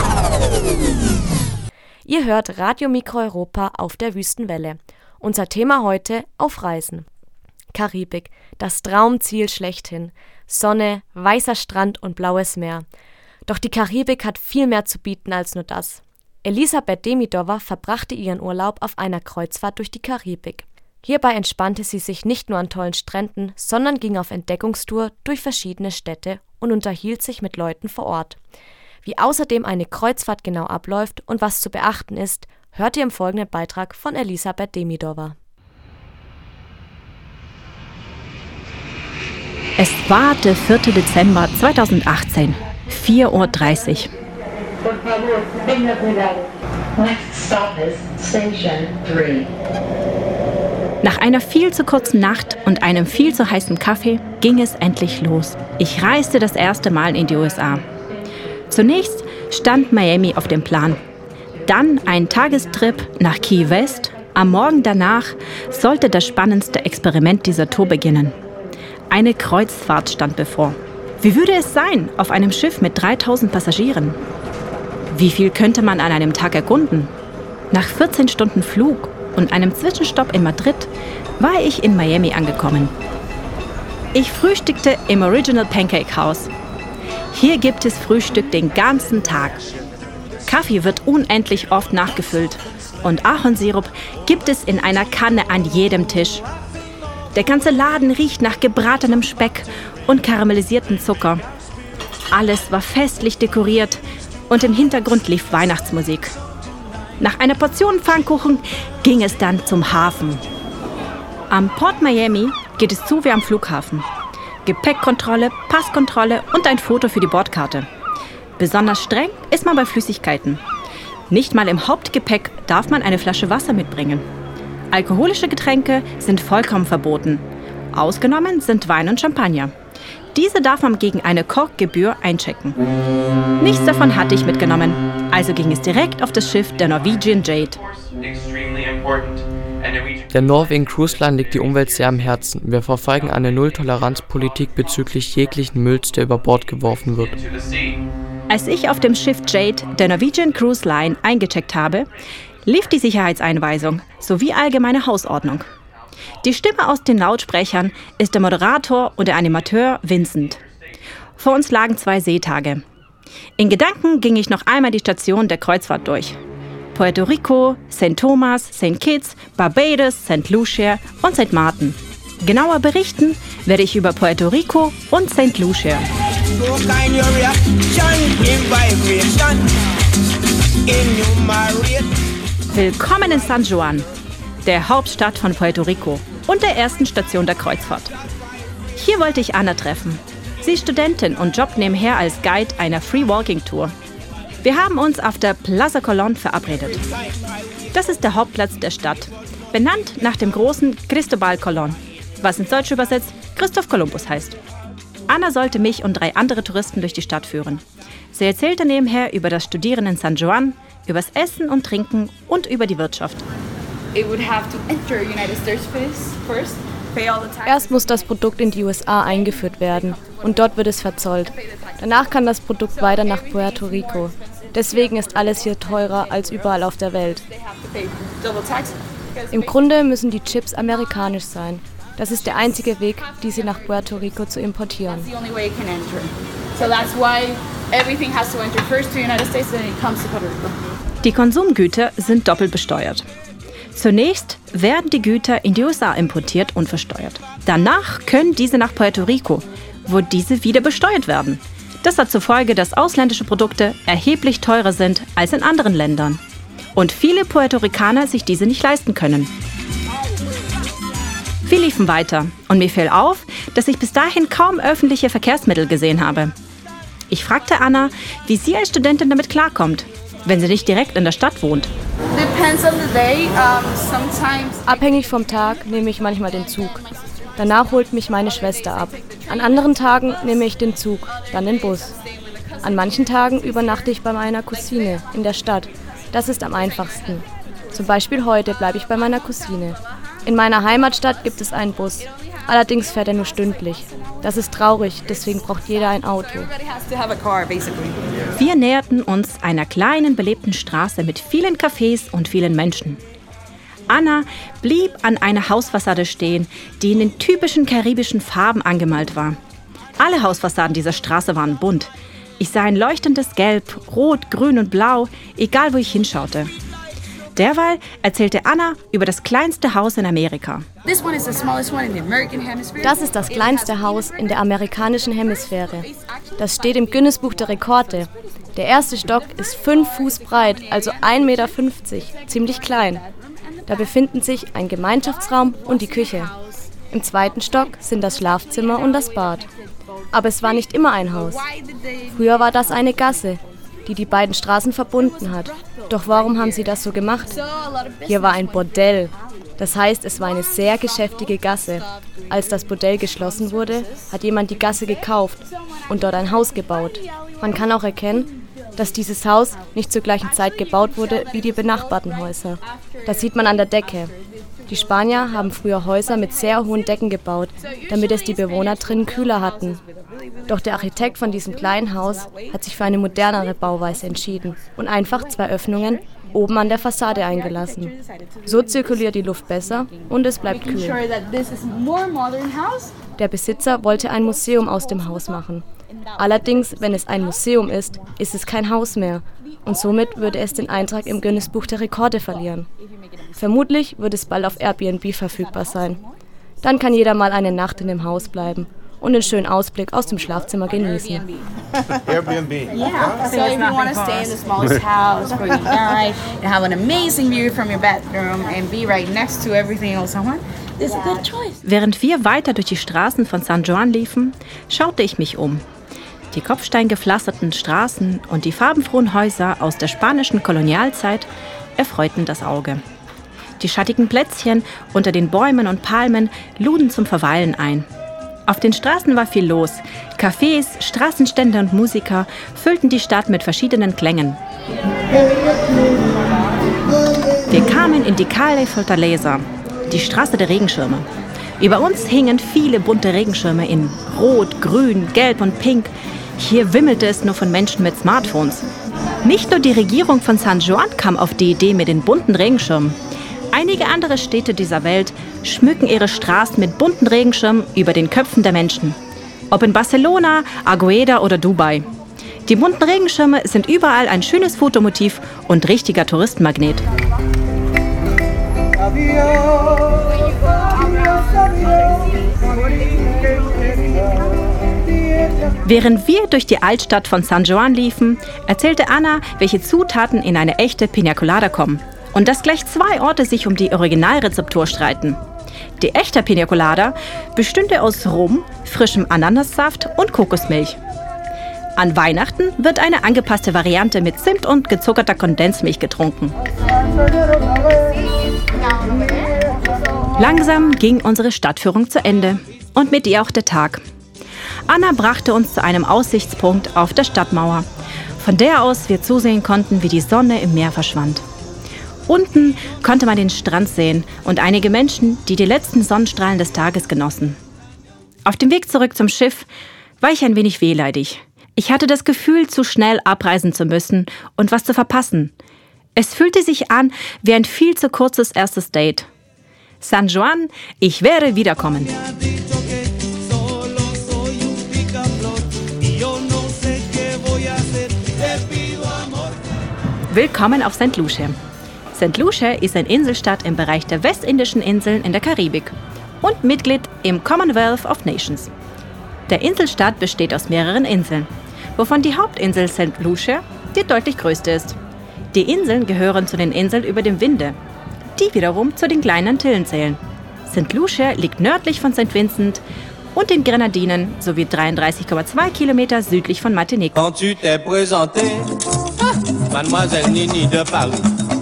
Ihr hört Radio Mikro Europa auf der Wüstenwelle. Unser Thema heute: auf Reisen. Karibik, das Traumziel schlechthin. Sonne, weißer Strand und blaues Meer. Doch die Karibik hat viel mehr zu bieten als nur das. Elisabeth Demidova verbrachte ihren Urlaub auf einer Kreuzfahrt durch die Karibik. Hierbei entspannte sie sich nicht nur an tollen Stränden, sondern ging auf Entdeckungstour durch verschiedene Städte und unterhielt sich mit Leuten vor Ort. Wie außerdem eine Kreuzfahrt genau abläuft und was zu beachten ist, hört ihr im folgenden Beitrag von Elisabeth Demidova. Es war der vierte Dezember zweitausendachtzehn, vier Uhr dreißig. Nach einer viel zu kurzen Nacht und einem viel zu heißen Kaffee ging es endlich los. Ich reiste das erste Mal in die U S A. Zunächst stand Miami auf dem Plan. Dann ein Tagestrip nach Key West. Am Morgen danach sollte das spannendste Experiment dieser Tour beginnen. Eine Kreuzfahrt stand bevor. Wie würde es sein auf einem Schiff mit dreitausend Passagieren? Wie viel könnte man an einem Tag erkunden? Nach vierzehn Stunden Flug und einem Zwischenstopp in Madrid war ich in Miami angekommen. Ich frühstückte im Original Pancake House. Hier gibt es Frühstück den ganzen Tag. Kaffee wird unendlich oft nachgefüllt und Ahornsirup gibt es in einer Kanne an jedem Tisch. Der ganze Laden riecht nach gebratenem Speck und karamellisierten Zucker. Alles war festlich dekoriert und im Hintergrund lief Weihnachtsmusik. Nach einer Portion Pfannkuchen ging es dann zum Hafen. Am Port Miami geht es zu wie am Flughafen. Gepäckkontrolle, Passkontrolle und ein Foto für die Bordkarte. Besonders streng ist man bei Flüssigkeiten. Nicht mal im Hauptgepäck darf man eine Flasche Wasser mitbringen. Alkoholische Getränke sind vollkommen verboten. Ausgenommen sind Wein und Champagner. Diese darf man gegen eine Korkgebühr einchecken. Nichts davon hatte ich mitgenommen, also ging es direkt auf das Schiff der Norwegian Jade. Der Norwegian Cruise Line liegt die Umwelt sehr am Herzen. Wir verfolgen eine Null-Toleranz-Politik bezüglich jeglichen Mülls, der über Bord geworfen wird. Als ich auf dem Schiff Jade der Norwegian Cruise Line eingecheckt habe, lief die Sicherheitseinweisung sowie allgemeine Hausordnung. Die Stimme aus den Lautsprechern ist der Moderator und der Animateur Vincent. Vor uns lagen zwei Seetage. In Gedanken ging ich noch einmal die Station der Kreuzfahrt durch. Puerto Rico, Sankt Thomas, Sankt Kitts, Barbados, Sankt Lucia und Sankt Martin. Genauer berichten werde ich über Puerto Rico und Sankt Lucia. Willkommen in San Juan, der Hauptstadt von Puerto Rico und der ersten Station der Kreuzfahrt. Hier wollte ich Anna treffen. Sie ist Studentin und jobbt nebenher als Guide einer Free Walking Tour. Wir haben uns auf der Plaza Colón verabredet. Das ist der Hauptplatz der Stadt, benannt nach dem großen Cristóbal Colón, was ins Deutsche übersetzt Christoph Kolumbus heißt. Anna sollte mich und drei andere Touristen durch die Stadt führen. Sie erzählte nebenher über das Studieren in San Juan, über das Essen und Trinken und über die Wirtschaft. Erst muss das Produkt in die U S A eingeführt werden und dort wird es verzollt. Danach kann das Produkt weiter nach Puerto Rico. Deswegen ist alles hier teurer als überall auf der Welt. Im Grunde müssen die Chips amerikanisch sein. Das ist der einzige Weg, diese nach Puerto Rico zu importieren. Die Konsumgüter sind doppelt besteuert. Zunächst werden die Güter in die U S A importiert und versteuert. Danach können diese nach Puerto Rico, wo diese wieder besteuert werden. Das hat zur Folge, dass ausländische Produkte erheblich teurer sind als in anderen Ländern. Und viele Puerto Ricaner sich diese nicht leisten können. Wir liefen weiter und mir fiel auf, dass ich bis dahin kaum öffentliche Verkehrsmittel gesehen habe. Ich fragte Anna, wie sie als Studentin damit klarkommt, wenn sie nicht direkt in der Stadt wohnt. Abhängig vom Tag nehme ich manchmal den Zug. Danach holt mich meine Schwester ab. An anderen Tagen nehme ich den Zug, dann den Bus. An manchen Tagen übernachte ich bei meiner Cousine in der Stadt. Das ist am einfachsten. Zum Beispiel heute bleibe ich bei meiner Cousine. In meiner Heimatstadt gibt es einen Bus. Allerdings fährt er nur stündlich. Das ist traurig, deswegen braucht jeder ein Auto. Wir näherten uns einer kleinen belebten Straße mit vielen Cafés und vielen Menschen. Anna blieb an einer Hausfassade stehen, die in den typischen karibischen Farben angemalt war. Alle Hausfassaden dieser Straße waren bunt. Ich sah ein leuchtendes Gelb, Rot, Grün und Blau, egal wo ich hinschaute. Derweil erzählte Anna über das kleinste Haus in Amerika. Das ist das kleinste Haus in der amerikanischen Hemisphäre. Das steht im Guinness-Buch der Rekorde. Der erste Stock ist fünf Fuß breit, also ein Meter fünfzig, ziemlich klein. Da befinden sich ein Gemeinschaftsraum und die Küche. Im zweiten Stock sind das Schlafzimmer und das Bad. Aber es war nicht immer ein Haus. Früher war das eine Gasse, die die beiden Straßen verbunden hat. Doch warum haben sie das so gemacht? Hier war ein Bordell. Das heißt, es war eine sehr geschäftige Gasse. Als das Bordell geschlossen wurde, hat jemand die Gasse gekauft und dort ein Haus gebaut. Man kann auch erkennen, dass dieses Haus nicht zur gleichen Zeit gebaut wurde wie die benachbarten Häuser. Das sieht man an der Decke. Die Spanier haben früher Häuser mit sehr hohen Decken gebaut, damit es die Bewohner drinnen kühler hatten. Doch der Architekt von diesem kleinen Haus hat sich für eine modernere Bauweise entschieden und einfach zwei Öffnungen oben an der Fassade eingelassen. So zirkuliert die Luft besser und es bleibt kühl. Der Besitzer wollte ein Museum aus dem Haus machen. Allerdings, wenn es ein Museum ist, ist es kein Haus mehr und somit würde es den Eintrag im Guinness-Buch der Rekorde verlieren. Vermutlich wird es bald auf Airbnb verfügbar sein. Dann kann jeder mal eine Nacht in dem Haus bleiben und den schönen Ausblick aus dem Schlafzimmer genießen. Airbnb. Yeah. So if you want to stay in the smallest house for your night and have an amazing view from your bedroom and be right next to everything else, this is a good choice. Während wir weiter durch die Straßen von San Juan liefen, schaute ich mich um. Die kopfsteingepflasterten Straßen und die farbenfrohen Häuser aus der spanischen Kolonialzeit erfreuten das Auge. Die schattigen Plätzchen unter den Bäumen und Palmen luden zum Verweilen ein. Auf den Straßen war viel los. Cafés, Straßenstände und Musiker füllten die Stadt mit verschiedenen Klängen. Wir kamen in die Calle Fortaleza, die Straße der Regenschirme. Über uns hingen viele bunte Regenschirme in Rot, Grün, Gelb und Pink. Hier wimmelte es nur von Menschen mit Smartphones. Nicht nur die Regierung von San Juan kam auf die Idee mit den bunten Regenschirmen. Einige andere Städte dieser Welt schmücken ihre Straßen mit bunten Regenschirmen über den Köpfen der Menschen. Ob in Barcelona, Agueda oder Dubai. Die bunten Regenschirme sind überall ein schönes Fotomotiv und richtiger Touristenmagnet. Während wir durch die Altstadt von San Juan liefen, erzählte Anna, welche Zutaten in eine echte Pina Colada kommen. Und dass gleich zwei Orte sich um die Originalrezeptur streiten. Die echte Pina Colada bestünde aus Rum, frischem Ananassaft und Kokosmilch. An Weihnachten wird eine angepasste Variante mit Zimt und gezuckerter Kondensmilch getrunken. Langsam ging unsere Stadtführung zu Ende und mit ihr auch der Tag. Anna brachte uns zu einem Aussichtspunkt auf der Stadtmauer, von der aus wir zusehen konnten, wie die Sonne im Meer verschwand. Unten konnte man den Strand sehen und einige Menschen, die die letzten Sonnenstrahlen des Tages genossen. Auf dem Weg zurück zum Schiff war ich ein wenig wehleidig. Ich hatte das Gefühl, zu schnell abreisen zu müssen und was zu verpassen. Es fühlte sich an wie ein viel zu kurzes erstes Date. San Juan, ich werde wiederkommen. Willkommen auf Saint Lucia. Saint Lucia ist eine Inselstadt im Bereich der Westindischen Inseln in der Karibik und Mitglied im Commonwealth of Nations. Der Inselstaat besteht aus mehreren Inseln, wovon die Hauptinsel Saint Lucia die deutlich größte ist. Die Inseln gehören zu den Inseln über dem Winde, die wiederum zu den kleinen Antillen zählen. Saint Lucia liegt nördlich von Saint Vincent und den Grenadinen sowie dreiunddreißig Komma zwei Kilometer südlich von Martinique. Quand tu t'es présenté, Mademoiselle Nini de Paris.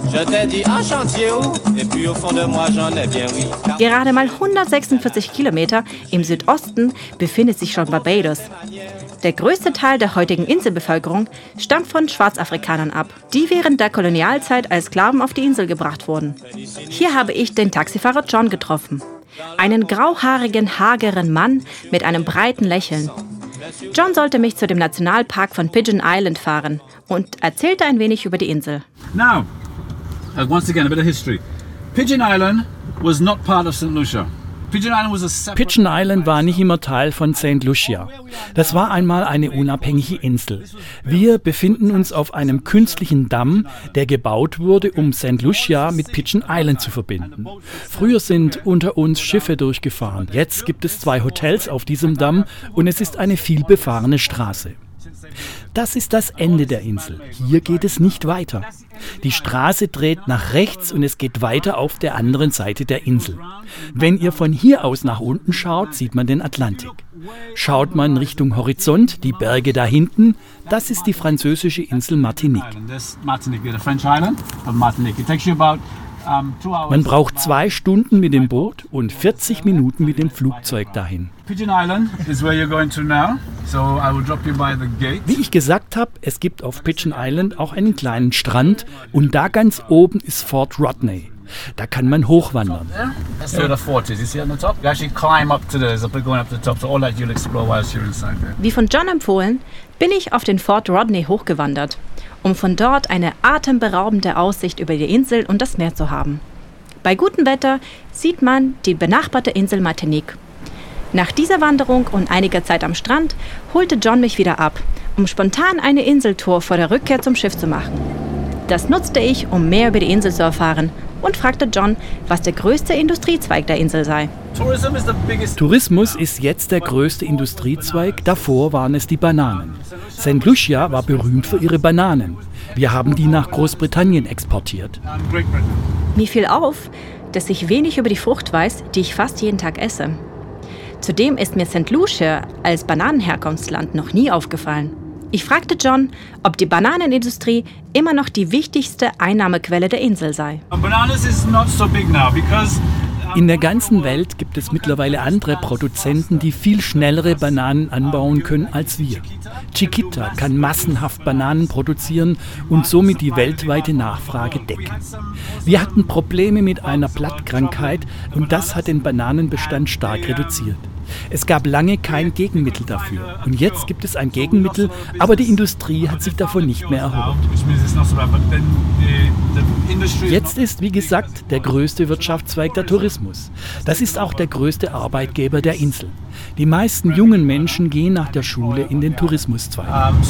Gerade mal hundertsechsundvierzig Kilometer im Südosten befindet sich schon Barbados. Der größte Teil der heutigen Inselbevölkerung stammt von Schwarzafrikanern ab, die während der Kolonialzeit als Sklaven auf die Insel gebracht wurden. Hier habe ich den Taxifahrer John getroffen. Einen grauhaarigen, hageren Mann mit einem breiten Lächeln. John sollte mich zu dem Nationalpark von Pigeon Island fahren und erzählte ein wenig über die Insel. Now. Uh, once again, a bit of history. Pigeon Island was not part of Saint Lucia. Pigeon Island war nicht immer Teil von Saint Lucia. Das war einmal eine unabhängige Insel. Wir befinden uns auf einem künstlichen Damm, der gebaut wurde, um Saint Lucia mit Pigeon Island zu verbinden. Früher sind unter uns Schiffe durchgefahren. Jetzt gibt es zwei Hotels auf diesem Damm und es ist eine vielbefahrene Straße. Das ist das Ende der Insel. Hier geht es nicht weiter. Die Straße dreht nach rechts und es geht weiter auf der anderen Seite der Insel. Wenn ihr von hier aus nach unten schaut, sieht man den Atlantik. Schaut man Richtung Horizont, die Berge da hinten, das ist die französische Insel Martinique. Man braucht zwei Stunden mit dem Boot und vierzig Minuten mit dem Flugzeug dahin. Wie ich gesagt habe, es gibt auf Pigeon Island auch einen kleinen Strand und da ganz oben ist Fort Rodney. Da kann man hochwandern. Wie von John empfohlen, bin ich auf den Fort Rodney hochgewandert, um von dort eine atemberaubende Aussicht über die Insel und das Meer zu haben. Bei gutem Wetter sieht man die benachbarte Insel Martinique. Nach dieser Wanderung und einiger Zeit am Strand holte John mich wieder ab, um spontan eine Inseltour vor der Rückkehr zum Schiff zu machen. Das nutzte ich, um mehr über die Insel zu erfahren und fragte John, was der größte Industriezweig der Insel sei. Tourismus ist jetzt der größte Industriezweig, davor waren es die Bananen. Saint Lucia war berühmt für ihre Bananen. Wir haben die nach Großbritannien exportiert. Mir fiel auf, dass ich wenig über die Frucht weiß, die ich fast jeden Tag esse. Zudem ist mir Saint Lucia als Bananenherkunftsland noch nie aufgefallen. Ich fragte John, ob die Bananenindustrie immer noch die wichtigste Einnahmequelle der Insel sei. In der ganzen Welt gibt es mittlerweile andere Produzenten, die viel schnellere Bananen anbauen können als wir. Chiquita kann massenhaft Bananen produzieren und somit die weltweite Nachfrage decken. Wir hatten Probleme mit einer Blattkrankheit und das hat den Bananenbestand stark reduziert. Es gab lange kein Gegenmittel dafür. Und jetzt gibt es ein Gegenmittel, aber die Industrie hat sich davon nicht mehr erholt. Jetzt ist, wie gesagt, der größte Wirtschaftszweig der Tourismus. Das ist auch der größte Arbeitgeber der Insel. Die meisten jungen Menschen gehen nach der Schule in den Tourismuszweig.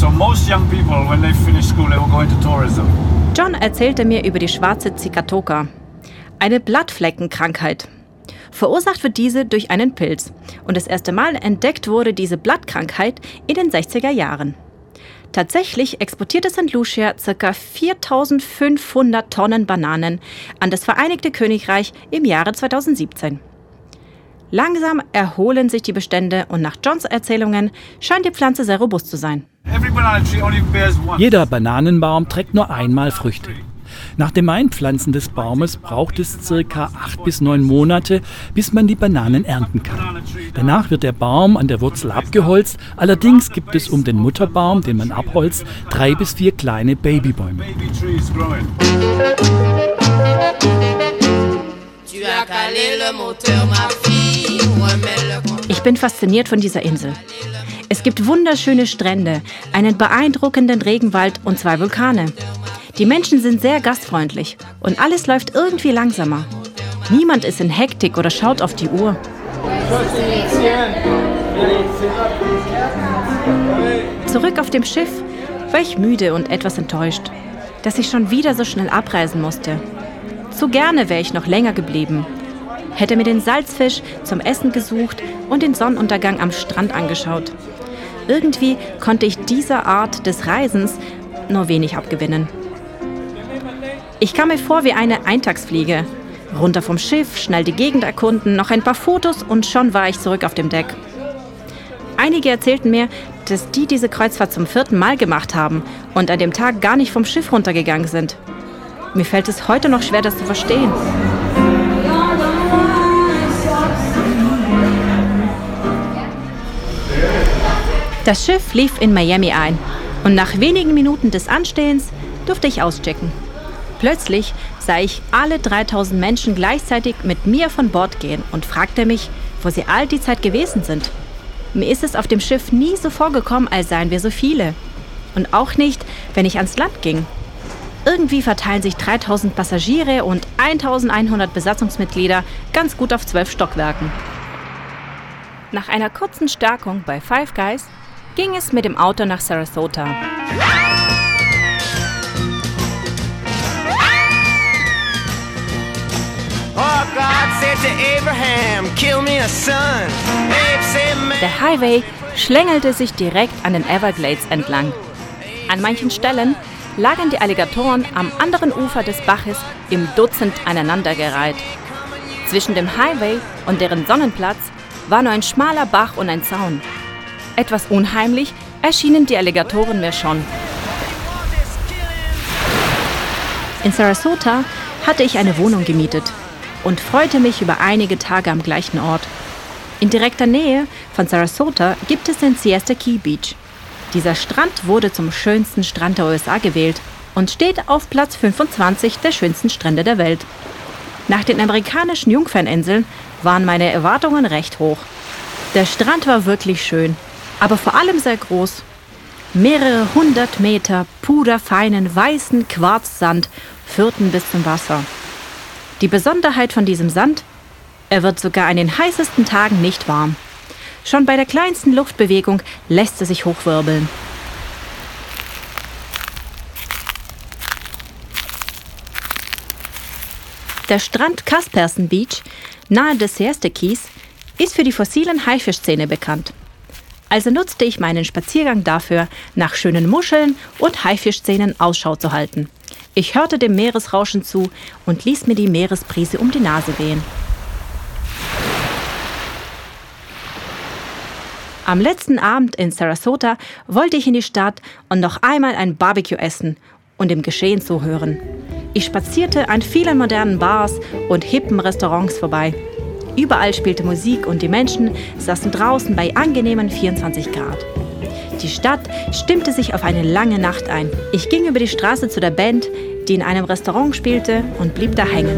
John erzählte mir über die schwarze Zikatoka, eine Blattfleckenkrankheit. Verursacht wird diese durch einen Pilz und das erste Mal entdeckt wurde diese Blattkrankheit in den sechziger Jahren. Tatsächlich exportierte Saint Lucia ca. viertausendfünfhundert Tonnen Bananen an das Vereinigte Königreich im Jahre zweitausendsiebzehn. Langsam erholen sich die Bestände und nach Johns Erzählungen scheint die Pflanze sehr robust zu sein. Jeder Bananenbaum trägt nur einmal Früchte. Nach dem Einpflanzen des Baumes braucht es circa acht bis neun Monate, bis man die Bananen ernten kann. Danach wird der Baum an der Wurzel abgeholzt, allerdings gibt es um den Mutterbaum, den man abholzt, drei bis vier kleine Babybäume. Ich bin fasziniert von dieser Insel. Es gibt wunderschöne Strände, einen beeindruckenden Regenwald und zwei Vulkane. Die Menschen sind sehr gastfreundlich und alles läuft irgendwie langsamer. Niemand ist in Hektik oder schaut auf die Uhr. Zurück auf dem Schiff war ich müde und etwas enttäuscht, dass ich schon wieder so schnell abreisen musste. Zu gerne wäre ich noch länger geblieben, hätte mir den Salzfisch zum Essen gesucht und den Sonnenuntergang am Strand angeschaut. Irgendwie konnte ich dieser Art des Reisens nur wenig abgewinnen. Ich kam mir vor wie eine Eintagsfliege. Runter vom Schiff, schnell die Gegend erkunden, noch ein paar Fotos und schon war ich zurück auf dem Deck. Einige erzählten mir, dass die diese Kreuzfahrt zum vierten Mal gemacht haben und an dem Tag gar nicht vom Schiff runtergegangen sind. Mir fällt es heute noch schwer, das zu verstehen. Das Schiff lief in Miami ein und nach wenigen Minuten des Anstehens durfte ich auschecken. Plötzlich sah ich alle dreitausend Menschen gleichzeitig mit mir von Bord gehen und fragte mich, wo sie all die Zeit gewesen sind. Mir ist es auf dem Schiff nie so vorgekommen, als seien wir so viele. Und auch nicht, wenn ich ans Land ging. Irgendwie verteilen sich dreitausend Passagiere und eintausendeinhundert Besatzungsmitglieder ganz gut auf zwölf Stockwerken. Nach einer kurzen Stärkung bei Five Guys ging es mit dem Auto nach Sarasota. Der Highway schlängelte sich direkt an den Everglades entlang. An manchen Stellen lagen die Alligatoren am anderen Ufer des Baches im Dutzend aneinandergereiht. Zwischen dem Highway und deren Sonnenplatz war nur ein schmaler Bach und ein Zaun. Etwas unheimlich erschienen die Alligatoren mir schon. In Sarasota hatte ich eine Wohnung gemietet und freute mich über einige Tage am gleichen Ort. In direkter Nähe von Sarasota gibt es den Siesta Key Beach. Dieser Strand wurde zum schönsten Strand der U S A gewählt und steht auf Platz fünfundzwanzig der schönsten Strände der Welt. Nach den amerikanischen Jungferninseln waren meine Erwartungen recht hoch. Der Strand war wirklich schön, aber vor allem sehr groß. Mehrere hundert Meter puderfeinen weißen Quarzsand führten bis zum Wasser. Die Besonderheit von diesem Sand: Er wird sogar an den heißesten Tagen nicht warm. Schon bei der kleinsten Luftbewegung lässt er sich hochwirbeln. Der Strand Caspersen Beach, nahe des Siesta Keys, ist für die fossilen Haifischzähne bekannt. Also nutzte ich meinen Spaziergang dafür, nach schönen Muscheln und Haifischzähnen Ausschau zu halten. Ich hörte dem Meeresrauschen zu und ließ mir die Meeresbrise um die Nase wehen. Am letzten Abend in Sarasota wollte ich in die Stadt und noch einmal ein Barbecue essen und dem Geschehen zuhören. Ich spazierte an vielen modernen Bars und hippen Restaurants vorbei. Überall spielte Musik und die Menschen saßen draußen bei angenehmen vierundzwanzig Grad. Die Stadt stimmte sich auf eine lange Nacht ein. Ich ging über die Straße zu der Band, die in einem Restaurant spielte, und blieb da hängen.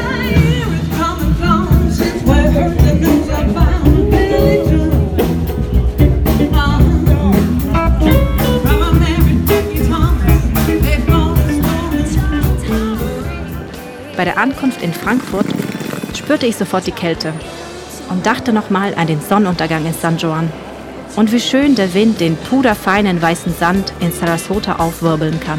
Bei der Ankunft in Frankfurt spürte ich sofort die Kälte und dachte nochmal an den Sonnenuntergang in San Juan und wie schön der Wind den puderfeinen weißen Sand in Sarasota aufwirbeln kann.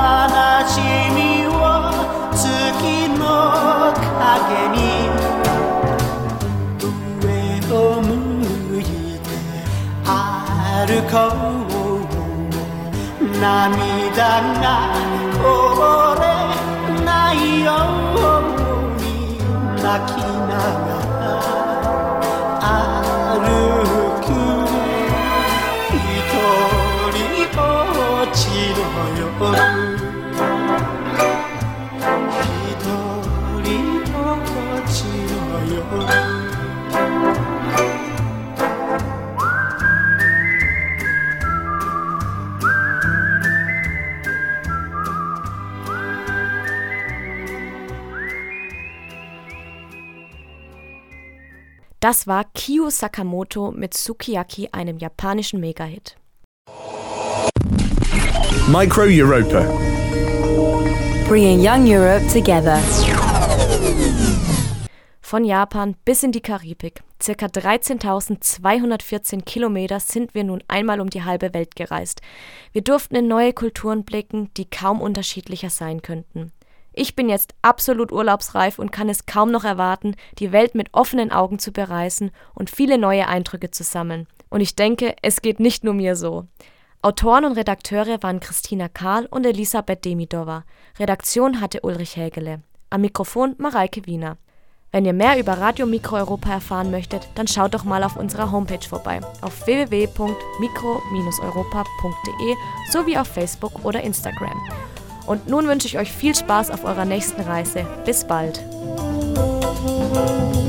悲しみを月の影に上を向いて歩こう涙がこぼれないように泣きながら歩く一人ぼっちの夜一人ぼっちの夜 Das war Kyu Sakamoto mit Sukiyaki, einem japanischen Megahit. Micro Europa. Bringing young Europe together. Von Japan bis in die Karibik, circa dreizehntausendzweihundertvierzehn Kilometer, sind wir nun einmal um die halbe Welt gereist. Wir durften in neue Kulturen blicken, die kaum unterschiedlicher sein könnten. Ich bin jetzt absolut urlaubsreif und kann es kaum noch erwarten, die Welt mit offenen Augen zu bereisen und viele neue Eindrücke zu sammeln. Und ich denke, es geht nicht nur mir so. Autoren und Redakteure waren Christina Kahl und Elisabeth Demidova. Redaktion hatte Ulrich Hägele. Am Mikrofon Mareike Wiener. Wenn ihr mehr über Radio Mikro Europa erfahren möchtet, dann schaut doch mal auf unserer Homepage vorbei, auf w w w punkt mikro Bindestrich europa punkt d e sowie auf Facebook oder Instagram. Und nun wünsche ich euch viel Spaß auf eurer nächsten Reise. Bis bald!